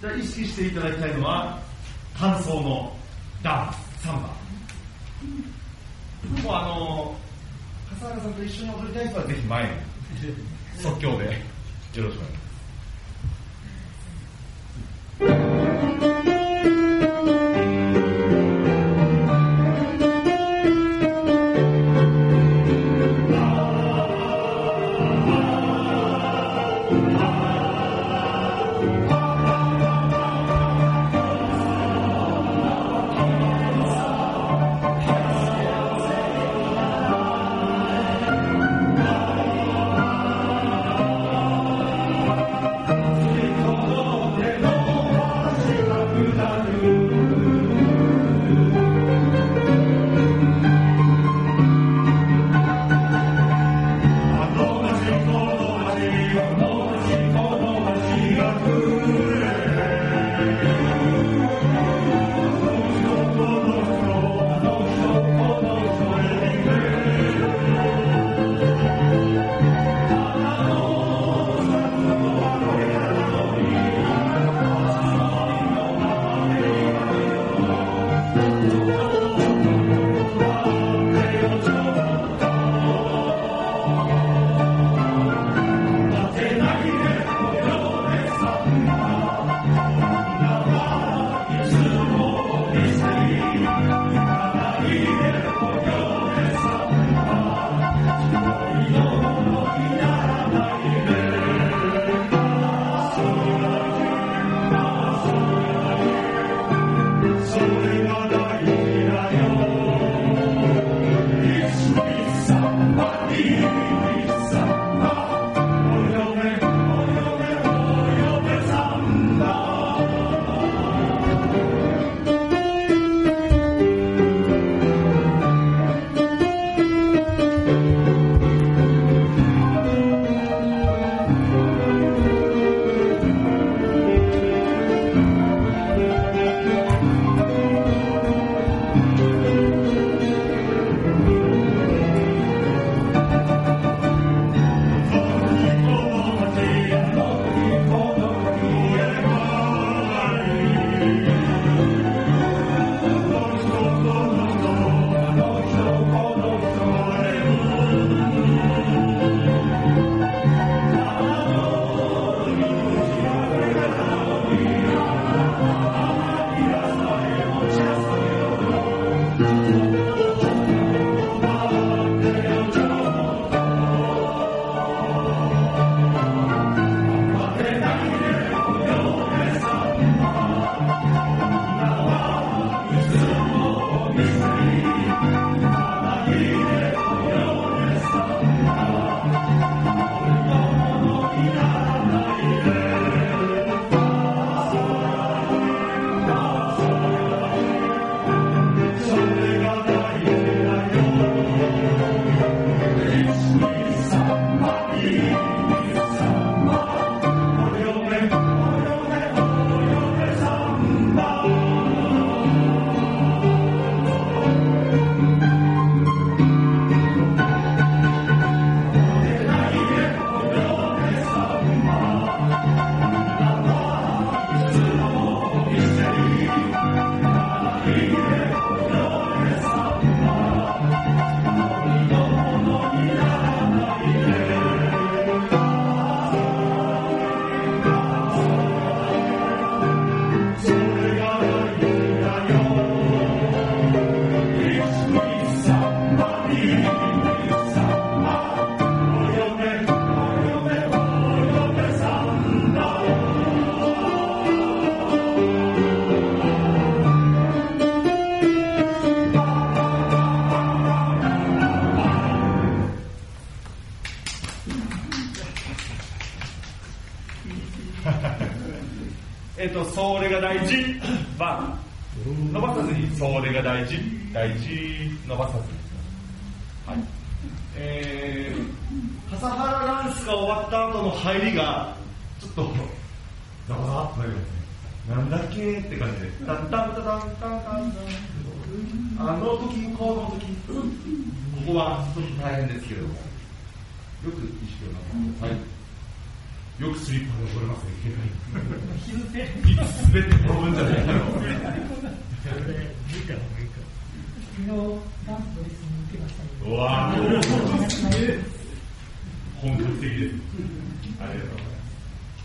じゃあ意識していただきたいのは間奏のダンス、サンバ。もう笠原さんと一緒に踊りたい人はぜひ前に即興でよろしくお願いします。それが大事は伸ばさずに、それが大事、大事伸ばさずに、はい、笠原ダンスが終わった後の入りがちょっとザバザバっとなりますね。なんだっけって感じで、タンタンタタンタンタンタン、あの時この時、ここはちょっと大変ですけれども、よく意識をなさってください。 よくスリッパで溺れますね、いつ滑って転ぶんじゃないかろう。 それで見た方がいいか。昨日ダンスのレッスン受けましたね。 うわー、本格的です。ありがとうございます。